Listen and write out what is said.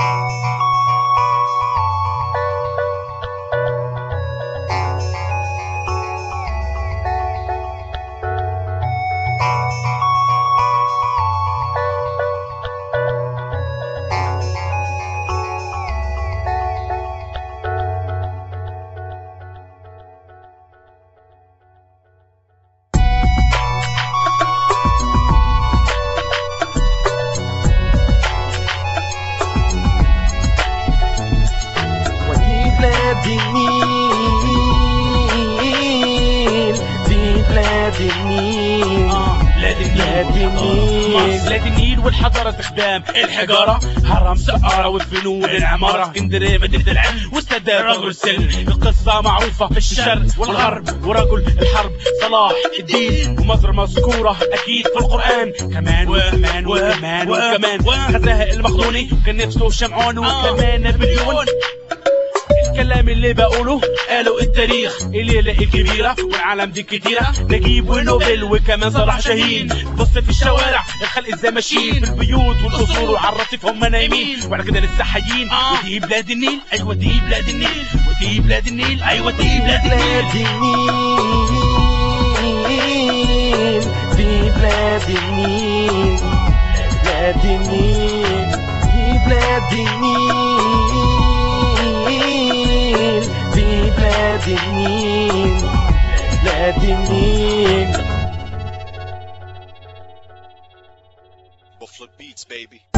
بلاد النيل والحضارة استخدام الحجارة، هرم سقارة والفنون العمارة، اسكندرية مدينة العلم والسادات رجل السلم. القصة معروفة في الشرق والغرب، ورجل الحرب صلاح الدين، ومصر مذكورة أكيد في القرآن. كمان وكمان وكمان وكمان غزاها المقدوني كان نفسه شمعون، وكمان نابليون. الكلام اللي بقوله قالوا التاريخ، الليلة الكبيرة والعالم دي كتيرة، نجيب ونوبل وكمان صلاح جاهين. بص في الشوارع الخلق ازاي ماشيين، في البيوت والقصور وعلى الرصيف هم نايمين، وعلى كده لسه حيين. ودي بلاد النيل، ايوه دي بلاد النيل، ودي بلاد النيل، ايوه دي بلاد النيل. دي بلاد النيل، بلاد النيل، دي بلاد النيل، دي بلاد النيل، بلاد النيل. Buffalo Beats, baby.